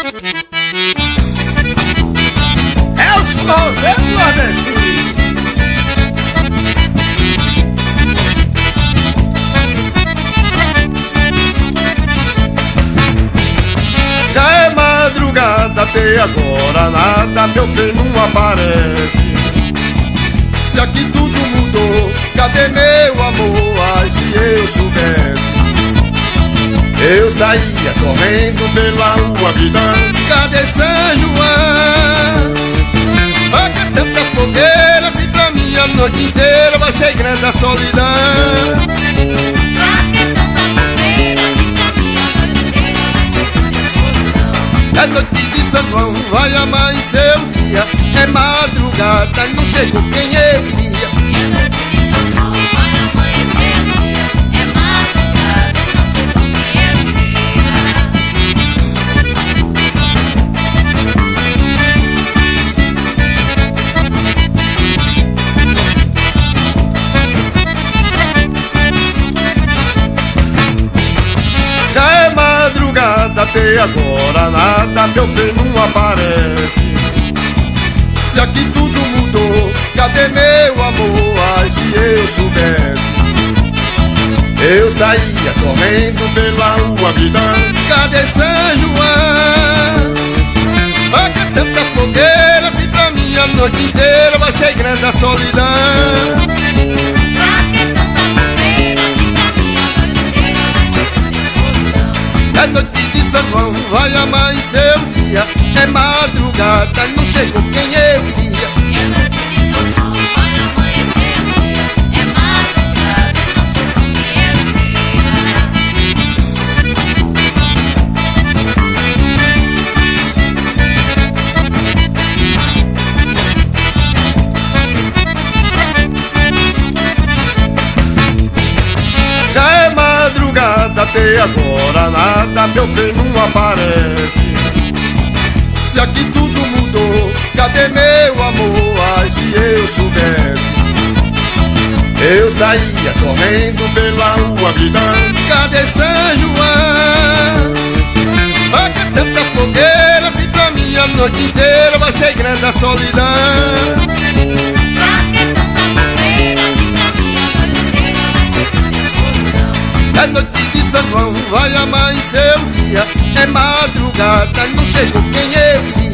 É os forrozeiros nordestinos. Já é madrugada, até agora nada, meu bem não aparece. Se aqui tudo mudou, cadê meu amor? Ai, se eu soubesse. Eu saía correndo pela rua gritando: cadê São João? Pra que tanta fogueira, assim pra mim a noite inteira vai ser grande a solidão. Pra que tanta fogueira, assim pra mim a noite inteira vai ser grande a solidão. É noite de São João, vai amanhecer o dia. É madrugada, não chegou quem eu queria. É noite de São João, vai amanhecer o dia. É madrugada, não sei com quem eu queria. Já é madrugada, até agora nada, meu bem não aparece. Se aqui tudo mudou, cadê meu amor? Ai, se eu soubesse. Eu saía correndo pela rua gritando: cadê São João? Pra que tanta fogueira, assim pra mim a noite inteira vai ser grande a solidão. Pra que tanta fogueira, assim pra mim a noite inteira vai ser grande a solidão. É noite de São João, vai amanhecer o dia. É madrugada, não chegou quem eu queria. É noite de São João, vai amanhecer o dia. É madrugada, não sei com quem eu Já é madrugada, até agora nada, meu bem não aparece. Se aqui tudo mudou, cadê meu amor? Ai, se eu soubesse. Eu saía correndo pela rua gritando: cadê São João? Pra que tanta fogueira, assim pra mim a noite inteira vai ser grande a solidão. Pra que tanta fogueira, assim pra mim a noite inteira vai ser grande a solidão. É noite de São João, vai amanhecer o dia. É madrugada, não chegou quem eu queria.